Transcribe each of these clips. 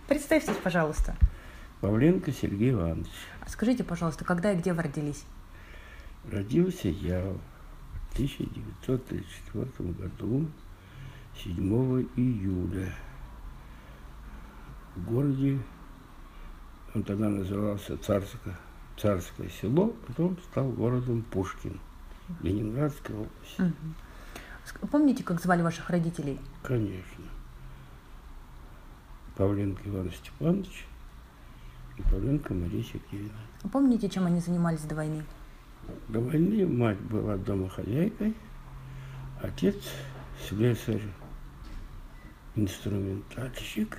Представьтесь, пожалуйста. Павленко Сергей Иванович. Скажите, пожалуйста, когда и где вы родились? Родился я в 1934 году, 7 июля, в городе, он тогда назывался Царское село, потом стал городом Пушкин, Ленинградской области. Помните, как звали ваших родителей? Конечно. Павленко Иван Степанович и Павленко Мария Сергеевна. Помните, чем они занимались до войны? До войны мать была домохозяйкой, отец слесарь, инструментальщик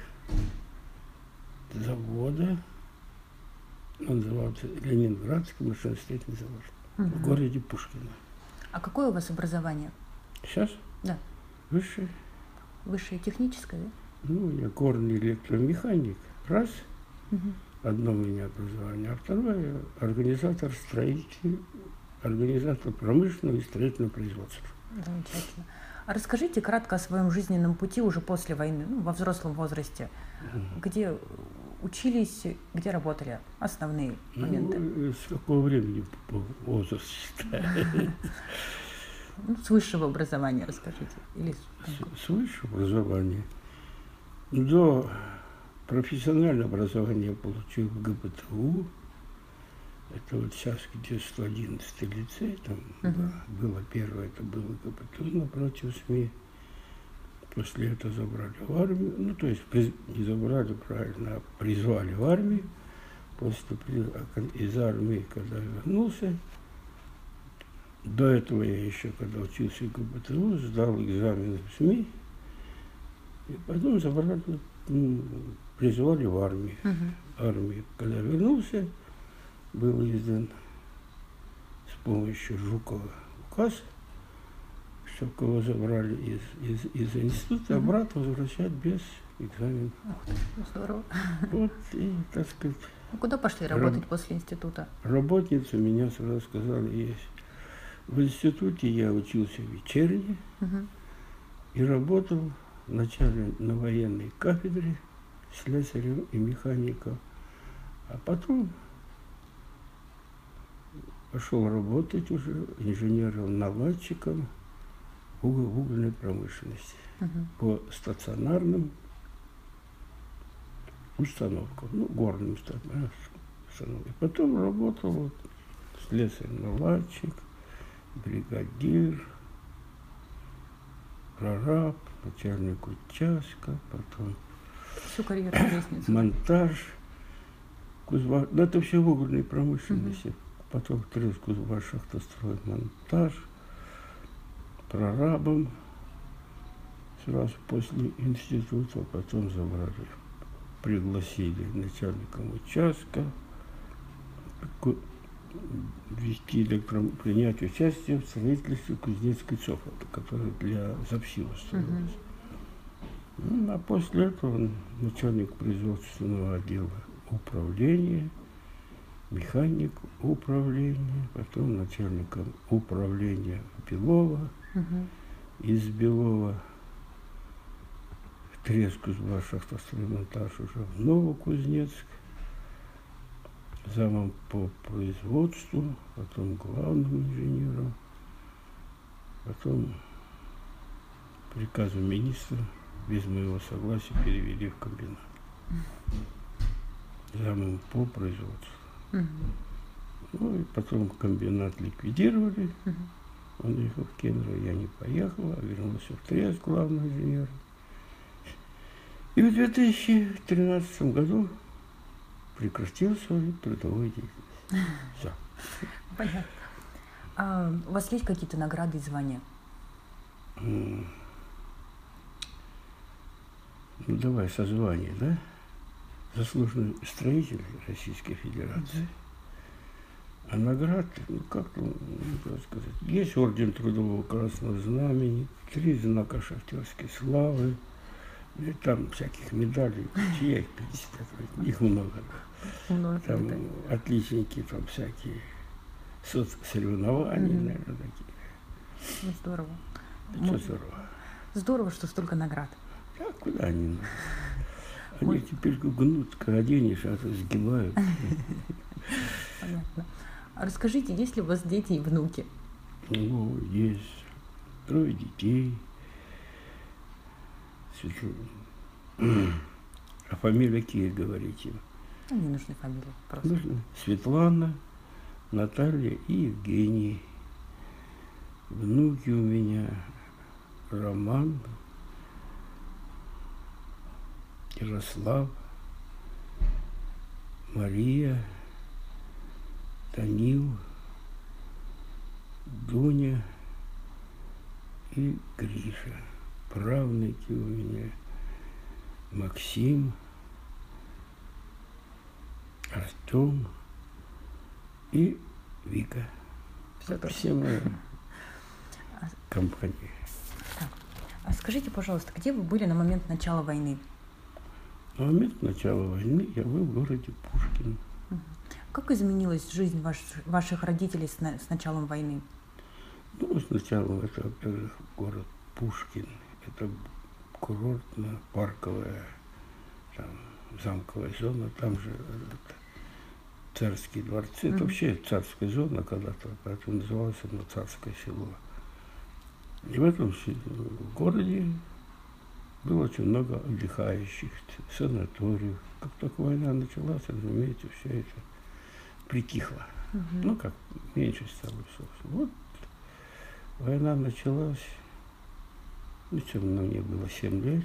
завода, он назывался Ленинградский машиностроительный завод, в городе Пушкино. А какое у вас образование? Сейчас? Да. Высшее. Высшее техническое, да? Ну, я горный электромеханик, раз. Одно у меня образование, а второе организатор промышленного и строительного производства. Замечательно. А расскажите кратко о своем жизненном пути уже после войны, во взрослом возрасте. Где учились, где работали? Основные моменты. С какого времени по возрасту считаю? С высшего образования расскажите. Или с высшего образования. До профессионального образования я получил в ГПТУ. Это вот сейчас, где 111-й лицей, там было первое, это было ГПТУ напротив СМИ. После этого забрали в армию. Ну, то есть не забрали, правильно, а призвали в армию. После из армии, когда я вернулся, до этого я еще, когда учился в ГПТУ, сдал экзамены в СМИ. И потом забрали, призвали в армию. Армии. Когда я вернулся, был издан с помощью Жукова указ, чтобы кого забрали из института, обратно возвращать без экзамена. Здорово. Вот, и, так сказать... Куда пошли работать после института? Работница меня сразу сказали, есть. В институте я учился вечерне и работал вначале на военной кафедре слесарем и механиком, а потом пошел работать уже инженером-наладчиком в угольной промышленности по стационарным установкам, горным установкам. И потом работал слесарь-наладчик, бригадир, прораб, начальник участка, потом всю карьерную лестницу. Монтаж, Кузбасс. Да, это все в угольной промышленности. Потом Кузбасс, шахтострой, монтаж, прорабом сразу после института, потом забрали, пригласили начальником участка принять участие в строительстве Кузнецкой ЦОФ, которая для ЗАПСИЛа строилась. А после этого начальник производственного отдела управления, механик управления, потом начальником управления Белова, из Белова в Кузбасс, шахтострой, монтаж уже в Новокузнецк, замом по производству, потом главным инженером, потом приказом министра без моего согласия перевели в комбинат. Замом по производству. Ну и потом комбинат ликвидировали. Он ехал в Кемерово, я не поехал, а вернулся в Трест главным инженером. И в 2013 году прекратил свою трудовую деятельность. Все. Понятно. А у вас есть какие-то награды и звания? Ну, давай созвание, да? Заслуженный строитель Российской Федерации. А наград, как там сказать, есть орден Трудового Красного Знамени, 3 знака шахтерской славы, и там всяких медалей, я их перечисляю, их много. Там отличники, там всякие соцсоревнования, наверное, такие. Здорово. Это здорово. Здорово, что столько наград. Да, куда они? Они теперь гнут, как оденешь, а то сгибают. Понятно. А расскажите, есть ли у вас дети и внуки? Ну, есть 3 детей. А фамилия какие говорите? Ну, не нужны фамилии, просто. Нужно? Светлана, Наталья и Евгений. Внуки у меня Роман, Ярослав, Мария, Данил, Дуня и Гриша. Правнуки у меня Максим, Артем и Вика. Все мои компании. Так. А скажите, пожалуйста, где вы были на момент начала войны? На момент начала войны я был в городе Пушкин. Как изменилась жизнь ваших родителей с началом войны? Ну, сначала это, во-первых, город Пушкин. Это курортно-парковая, там, замковая зона. Там же царские дворцы. Это вообще царская зона когда-то, поэтому называлось оно Царское село. И в этом городе было очень много отдыхающих, санаториев. Как только война началась, разумеется, все это притихло. Ну, как меньше стало все. Вот война началась, ну, мне было 7 лет.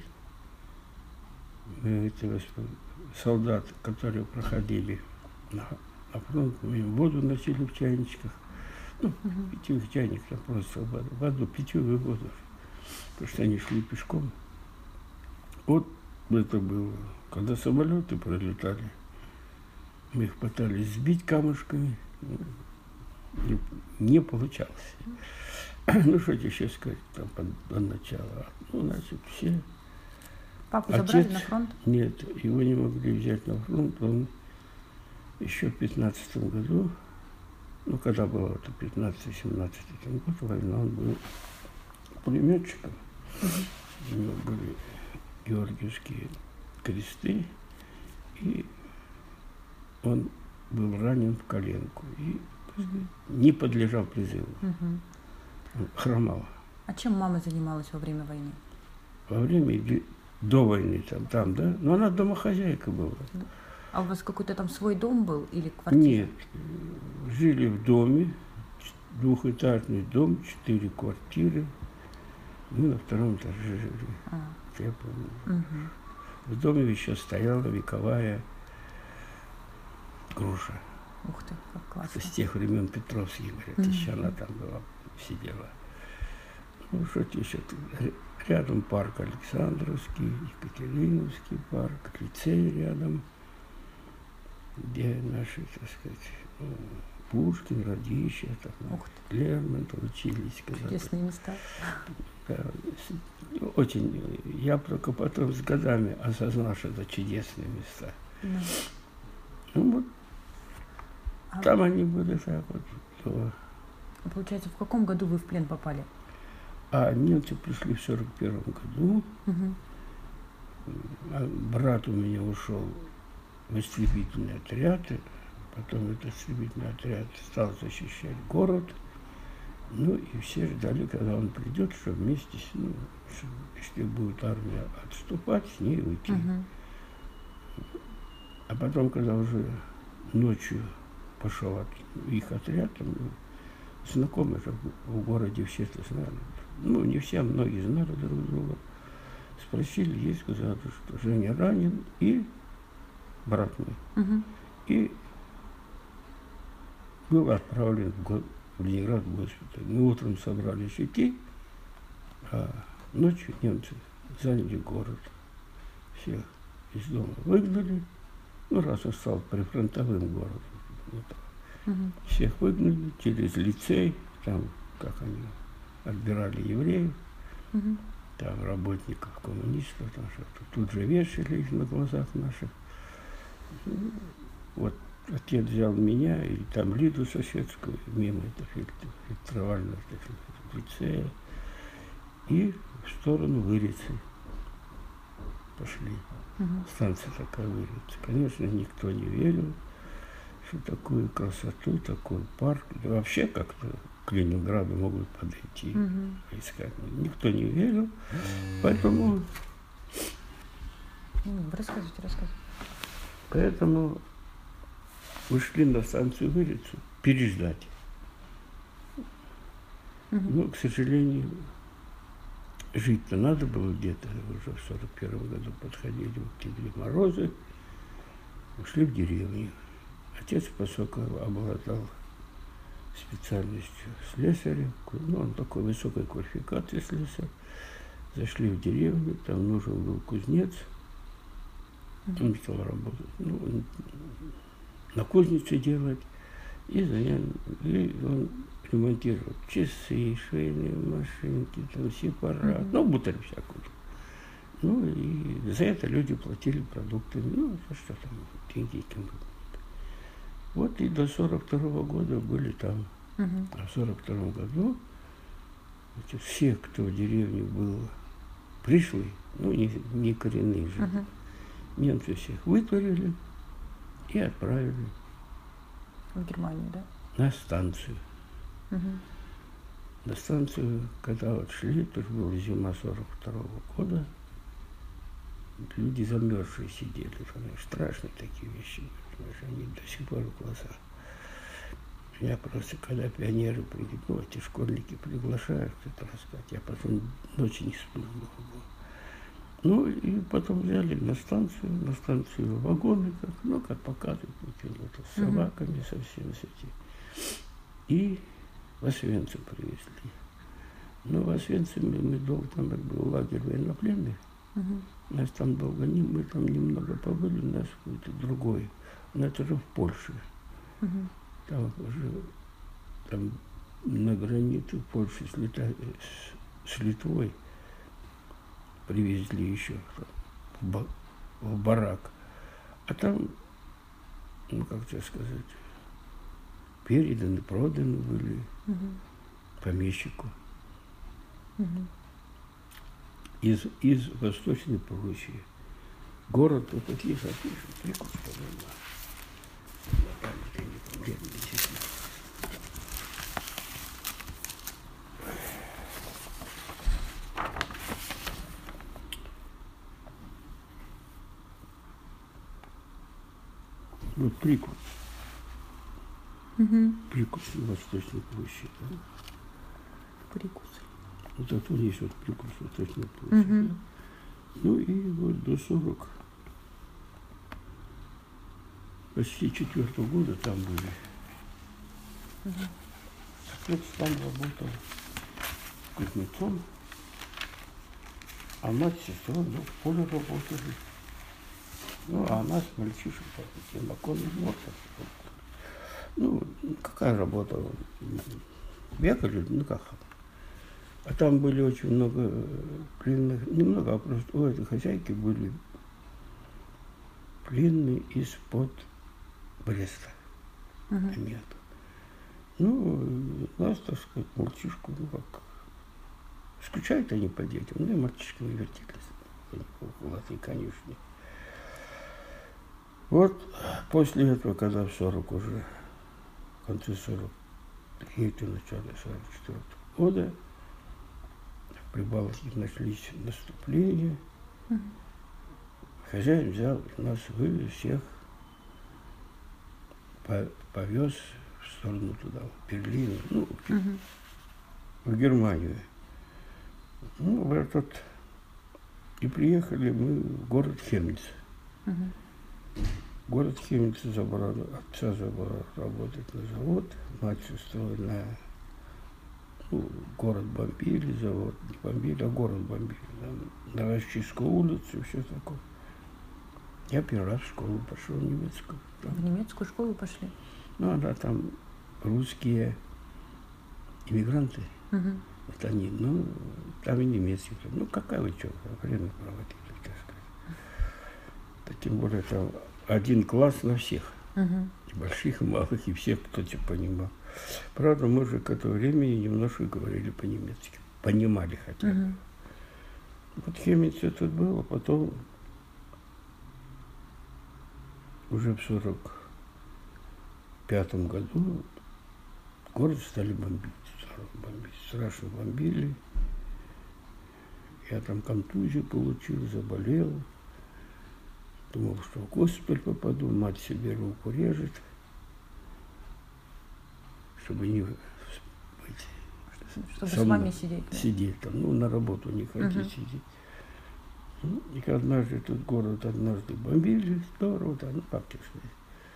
Мы, солдаты, которые проходили на фронт, мы им воду носили в чайничках. Ну, питьевых чайник, там просто воду, питьевую воду. Потому что они шли пешком. Вот это было, когда самолеты пролетали. Мы их пытались сбить камушками. Не получалось. Ну, что еще сказать, там, до начала. Ну, значит, все. Папу забрали на фронт? Нет, его не могли взять на фронт. Он еще в 15-м году, ну, когда было это 15-17 год, война, он был пулеметчиком. У него были георгиевские кресты, и он был ранен в коленку и не подлежал призыву. Он хромал. А чем мама занималась во время войны? Во время, до войны там, да? Но она домохозяйка была. А у вас какой-то там свой дом был или квартира? Нет, жили в доме, 2-этажный дом, 4 квартиры. Мы на 2-м этаже жили. Я помню. В доме еще стояла вековая груша. Ух ты, как классно. С тех времен Петровских, говорят, еще она там была, сидела. Ну, что еще? Рядом парк Александровский, Екатериновский парк, лицей рядом, где наши, так сказать, Пушкин, Радищев, Лермонтов учились. Чудесные места. Да, очень. Я только потом с годами осознал, что это чудесные места. Ну вот, там они были так вот. То. Получается, в каком году вы в плен попали? А немцы пришли в 41 году. А брат у меня ушел в истребительный отряд. Потом этот истребительный отряд стал защищать город. Ну и все ждали, когда он придет, что вместе с ним, если будет армия отступать, с ней уйти. А потом, когда уже ночью пошел их отряд, знакомые в городе все это знали. Ну, не все, многие знали друг друга. Спросили, есть, сказали, что Женя ранен, и брат мой. И был отправлен в Ленинград в госпиталь. Мы утром собрались идти, а ночью немцы заняли город. Всех из дома выгнали. Ну, раз он стал прифронтовым городом. Вот. Всех выгнали через лицей, там, как они отбирали евреев, там работников, коммунистов, там что-то. Тут же вешали их на глазах наших. Вот отец взял меня и там Лиду соседскую, мимо этого фильтровального лицея, и в сторону Вырицы. пошли. Станция такая выльется. Конечно, никто не верил, что такую красоту, такой парк, да вообще как-то к Ленинграду могут подойти, искать. Никто не верил, поэтому... Рассказывайте. Поэтому вышли на станцию Вылицу переждать. Но, к сожалению, жить-то надо было где-то. Уже в 41 году подходили в октябре морозы, ушли в деревню. Отец, поскольку обладал специальностью слесаря, ну, он такой высокой квалификации слесарь, зашли в деревню, там нужен был кузнец, он стал работать, ну, на кузнице делать, и он ремонтировал часы, швейные машинки, там, сепарат, ну, бутыль всякую. Ну, и за это люди платили продуктами, ну, что там, деньги каким-то. Вот и до 42 года были там. А в 42 году все, кто в деревне был, пришли, ну, не коренные жили. Немцы всех вытворили и отправили в Германию, да? На станцию. На станцию, когда вот шли, то была зима 42 года, люди замерзшие сидели, страшные такие вещи, они до сих пор в глазах. Я просто, когда пионеры приедут, ну, эти школьники приглашают кто-то рассказать, я потом ночью не сплю. Ну, и потом взяли на станцию вагоны, как, ну, как показывают, вот, с собаками, со всем этим. И в Освенцим привезли. Ну, в Освенциме мы долго, там был лагерь военнопленных, нас там долго не, мы там немного побыли, у нас какой-то другой, но это же в Польше. Там уже, там на границе Польши с Литвой привезли еще в барак. А там, ну, как тебе сказать, переданы, проданы были помещику. Из Восточной Пруссии. Город, вот такие запишут, Прикус, по-моему. Вот Прикус. Прикус в Восточной Пруссии. Да? Прикус. Вот это вот есть вот Прикус в Восточной Пруссии. Да? Ну и вот до 40, почти 4-го года там были. Отец там работал кузнецом, а мать с сестрой в поле работали. Ну, а нас, мальчишек, на конных морках. Ну, какая работа? Бегали, ну как. А там были очень много пленных, немного, а просто у этой хозяйки были пленные из-под Бреста. Нет. Ну, нас, так сказать, мальчишку, ну как, скучают они по детям, ну и мальчишками вертелись в этой конюшне. Вот после этого, когда в 40 уже, в конце 43-го, начале 44-го года, в Прибалтике начались наступления, хозяин взял нас, вывез всех, повез в сторону туда, в Берлин, ну, в Германию. Ну, в этот... И приехали мы в город Хемниц. Город Хемниц забрал, отца забрал работать на завод, мать с сестрой на... Ну, город бомбили, завод не бомбили, а город бомбили. На Новороссийскую улицу, все такое. Я первый раз в школу пошел, в немецкую. В немецкую школу пошли? Ну, да, там русские иммигранты. Вот они, ну, там и немецкие. Ну, какая вы что, время проводили, так сказать. Да, тем более там один класс на всех. И больших, и малых, и всех, кто тебя понимал. Правда, мы же к этому времени немножко говорили по-немецки. Понимали хотя бы. Вот Хемниц тут было, потом уже в 1945 году город стали бомбить. Страшно бомбили. Я там контузию получил, заболел. Думал, что в госпиталь попаду, мать себе руку режет, чтобы не быть. Чтобы с вами сидеть. Да? Сидеть там, ну, на работу не ходить, сидеть. Ну, и однажды тут город бомбили, здорово, да, ну, как тебе сказать.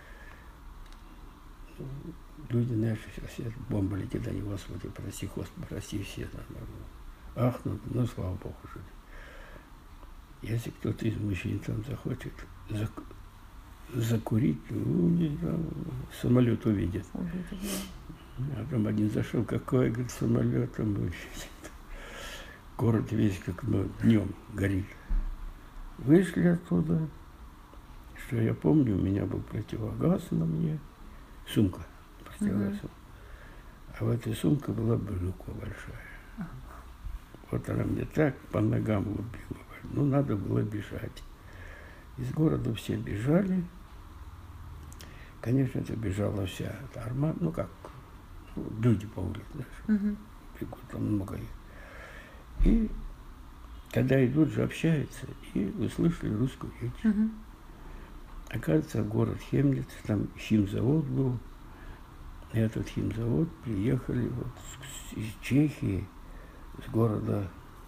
Ну, люди, знаешь, все бомба летит, они, Господи, прости, все нормально. Ахнут, ну, слава Богу, жили. Если кто-то из мужчин там захочет закурить, ну, самолет увидит. А там один зашел, какой, говорит, самолет там будет. Город весь как днем горит. Вышли оттуда. Что я помню, у меня был противогаз на мне, сумка противогазом. А в этой сумке была брюква большая. Вот она мне так по ногам убила. Ну, надо было бежать. Из города все бежали. Конечно, это бежала вся эта армада, ну как, люди по улице, знаешь, бегут, там много их. И когда идут же, общаются, и услышали русскую речь. Оказывается, город Хемниц, там химзавод был. И этот химзавод приехали вот из Чехии, с города,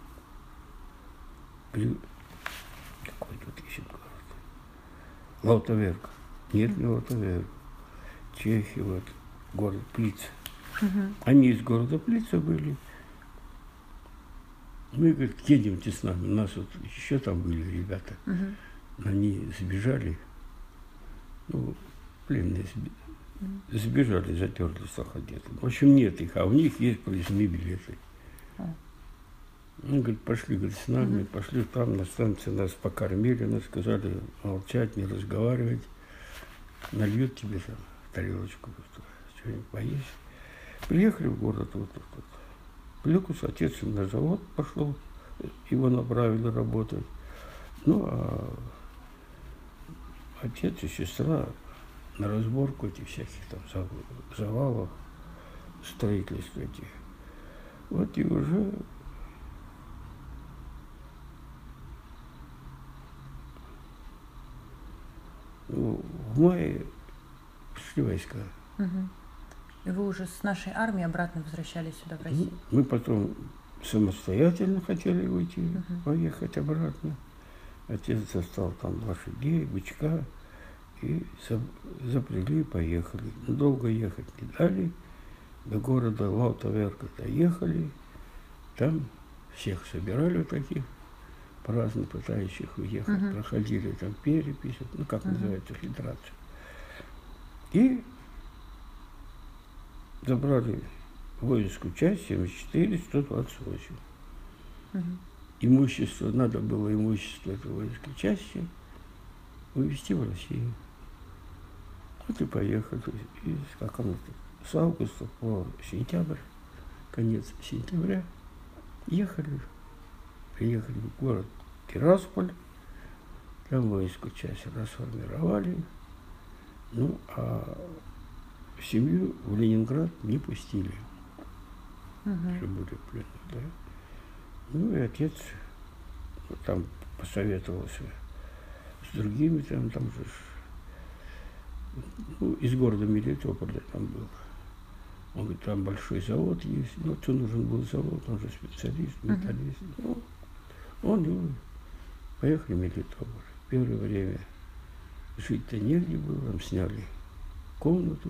какой тут еще город? Лаутаверк. Нет, не Лаутаверк. Чехия, вот, город Плиц. Они из города Плица были. Мы, говорит, едемте с нами. У нас вот еще там были ребята. Они сбежали. Ну, пленные сбежали, затерлись где-то. В общем, нет их, а у них есть проездные билеты. Ну, говорит, пошли, говорит, с нами, пошли там на станции, нас покормили, нас сказали молчать, не разговаривать. Нальют тебе там тарелочку, что-нибудь поесть. Приехали в город, вот. Плюкус, отец на завод пошел, его направили работать. Ну, а отец и сестра на разборку этих всяких там завалов, строительств этих. Вот и уже в мае пришли войска. И вы уже с нашей армией обратно возвращались сюда, в Россию? Мы потом самостоятельно хотели уйти, поехать обратно. Отец застал там лошадей, бычка, и запрягли и поехали. Долго ехать не дали. До города Лаутаверка доехали. Там всех собирали таких, по-разному пытающих уехать. Проходили там перепись, ну как называется, фильтрацию. И забрали воинскую часть 74-128. Имущество, надо было имущество этой воинской части вывезти в Россию. Вот и поехали. И с августа по сентябрь, конец сентября, приехали в город Тирасполь, там воинскую часть расформировали, ну, а семью в Ленинград не пустили, что были пленные, да. Ну и отец там посоветовался с другими, там же, ну, из города Мелитополя там был. Он говорит, там большой завод есть. Ну, что нужен был завод, он же специалист, металлист. Ну, он поехали в Мелитополь. Первое время жить-то негде было, там сняли комнату.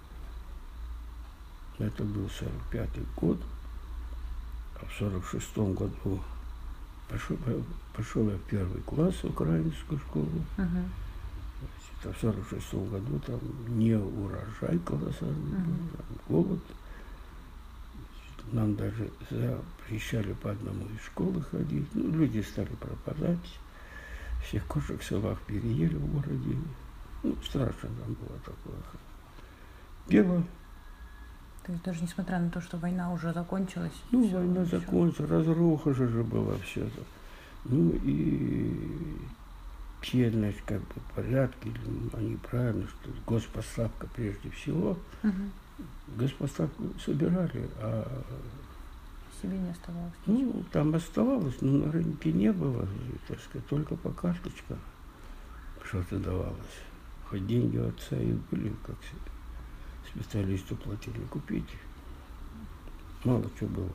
Это был 45-й год. А в 46-м году пошел я в первый класс, украинскую школу. В 46-м году там не урожай колоссальный был, там голод. Нам даже запрещали по одному из школы ходить. Ну, люди стали пропадать. Всех кошек в селах переели в городе. Ну, страшно там было такое. Дело. То есть даже несмотря на то, что война уже закончилась? Ну, война закончилась, разруха же была все это. Ну и те, значит, как бы порядки, или они правильно, что госпоставка прежде всего. Госпоставку собирали, а Себе не оставалось. ну, там оставалось, но на рынке не было, так сказать, только по карточкам что-то давалось. Хоть деньги у отца и были, как специалисту платили купить. Мало чего было.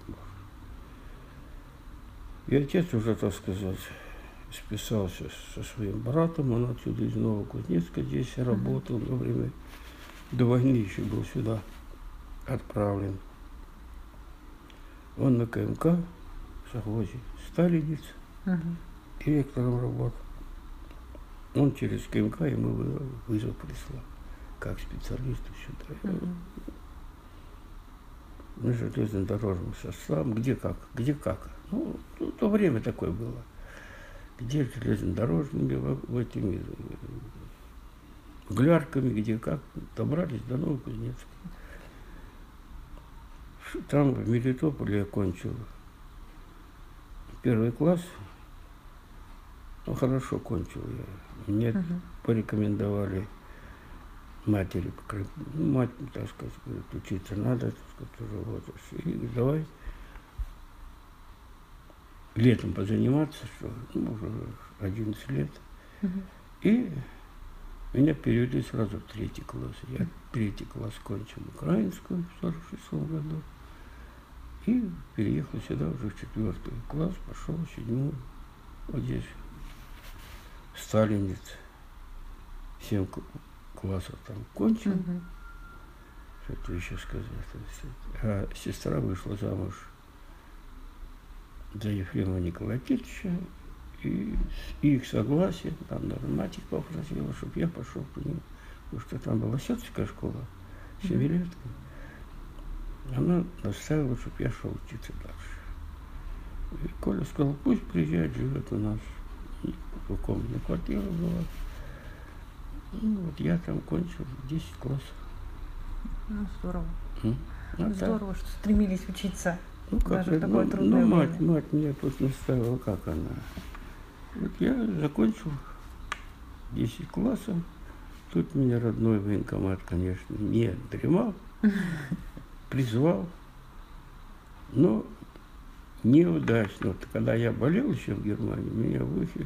И отец уже, так сказать, списался со своим братом, он отсюда из Новокузнецка здесь работал во время, до войны еще был сюда отправлен. Он на КМК в совхозе сталинец, директором работал. Он через КМК ему вызов прислал, как специалисту сюда. На железнодорожном составе, где как. Ну, в то время такое было. Где железнодорожными, этими углярками, где как, добрались до Новокузнецка. Там в Мелитополе я кончил 1 класс. Ну, хорошо кончил я. Мне порекомендовали матери, ну, мать, так сказать, говорит, учиться надо, так сказать, уже вот. И давай летом позаниматься, что, ну, уже 11 лет. И меня перевели сразу в 3 класс. Я 3 класс кончил украинскую в 46 году. И переехал сюда уже в 4 класс, пошел в 7, вот здесь, сталинец, 7 классов там кончил. Что-то еще сказать. А сестра вышла замуж за Ефрема Николаевича, и с их согласием, там даже мать их попросила, чтобы я пошел к ним, потому что там была сетская школа, 7-летка. Она наставила, чтобы я шел учиться дальше. И Коля сказал, пусть приезжает, живет у нас. Двухкомнатная квартира была. Ну, вот я там кончил 10 классов. Ну, здорово. Вот здорово, что стремились учиться. Ну, как даже в это, такое трудное мать время. меня тут наставила, как она. Вот я закончил 10 классов. Тут меня родной военкомат, конечно, не дремал, призвал. Но неудачно. Вот, когда я болел еще в Германии, меня в ухе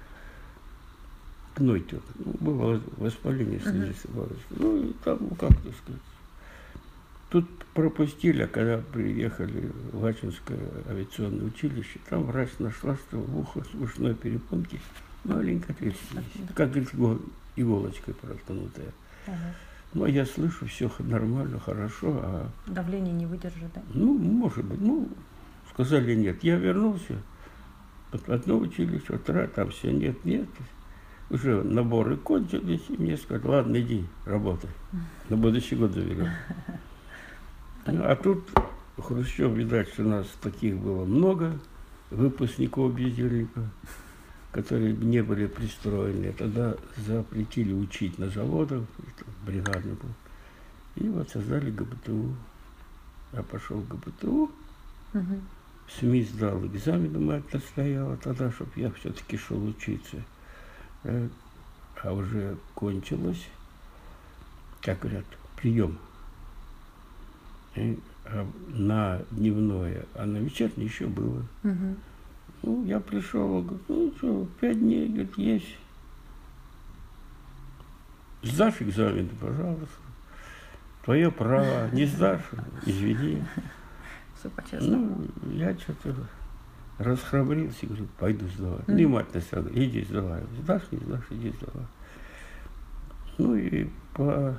гной тек. Ну, было воспаление слизистой оболочки. Ну, и там, ну, как так сказать. Тут пропустили, а когда приехали в Ачинское авиационное училище, там врач нашла, что в ухо с ушной перепонки маленькая трещина, как говорит, иголочкой проткнутая. Но я слышу, все нормально, хорошо. А Давление не выдержит, да? ну, может быть, ну, сказали нет. Я вернулся в одно училище, второе, там все нет. Уже наборы кончились, и мне сказали, ладно, иди, работай. На будущий год завели. Ну, а тут Хрущев, видать, что у нас таких было много, выпускников бездельников, которые не были пристроены. Тогда запретили учить на заводах, бригадный был. И вот создали ГБТУ. Я пошел в ГБТУ, в СМИ сдал экзамен, мать настояла тогда, чтобы я все-таки шел учиться. А уже кончилось, как говорят, прием. На дневное, а на вечернее еще было. Ну, я пришел, говорю, ну что, 5 дней, говорит, есть. Сдашь экзамен, пожалуйста. Твое право. Не сдашь, извини. Все по-честному. Ну, я что-то расхрабрился, говорю, пойду сдавать. Ну, и мать наставила, иди сдавай. Сдашь, не сдашь, иди сдавай. Ну, и по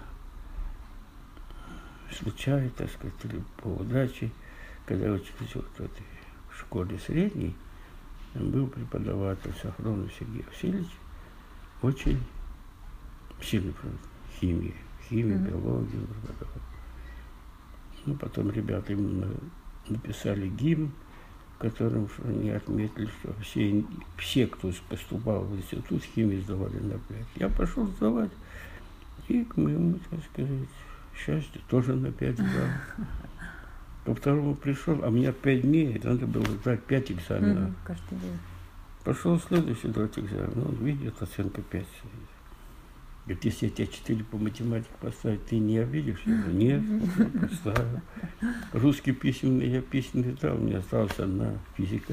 случаю, так сказать, или по удаче, когда я учился вот в этой школе средней, был преподаватель Сафронов Сергей Васильевич, очень сильный химия, биологию преподавал. Ну, потом ребята именно написали гимн, в котором они отметили, что все, кто поступал в институт, химию сдавали на 5. Я пошел сдавать, и к моему, так сказать, счастью, тоже на 5 сдал. Ко второму пришел, а у меня 5 дней, надо было сдать 5 экзаменов. Каждый день. Пошел следующий давать экзамен, он видит, оценка 5. Говорит, если я тебя 4 по математике поставить, ты не обидишься? Я говорю, нет, поставил. Русский письменный, я письменный сдал, у меня осталась одна физика.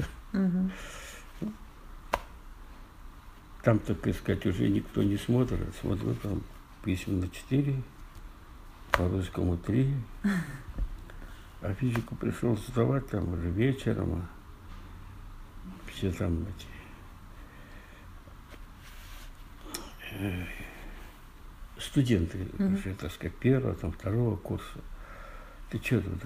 Там, так сказать, уже никто не смотрит. Смотрю, там письменно 4, по-русскому 3. А физику пришел сдавать там уже вечером. Все там эти студенты, уже, так сказать, первого, там, второго курса. Ты что тут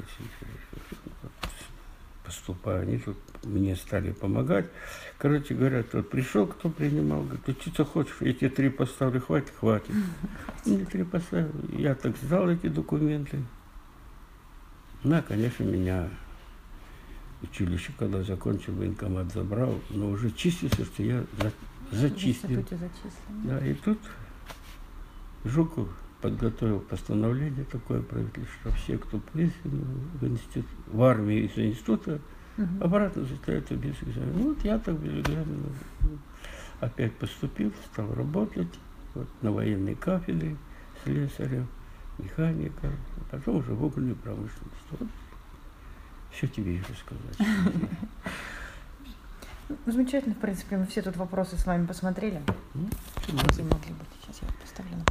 поступаю? Они тут мне стали помогать. Короче говоря, тот пришел, кто принимал, говорит, ты что хочешь, я тебе 3 поставлю, хватит? Хватит. Мне 3 поставил. Я так сдал эти документы. Ну, конечно, меня училище, когда закончил, военкомат забрал, но уже числился, что я зачислен. Да, и тут Жуков подготовил постановление такое правительство, все, кто призван в институт, в армии из института, обратно заставят без экзамена. Ну, вот я так без экзамена опять поступил, стал работать вот, на военной кафедре слесарем, механика, а потом уже в угольную промышленность. Вот. Все тебе и рассказать. Ну, замечательно, в принципе, мы все тут вопросы с вами посмотрели. Где могли быть? Сейчас я поставлю.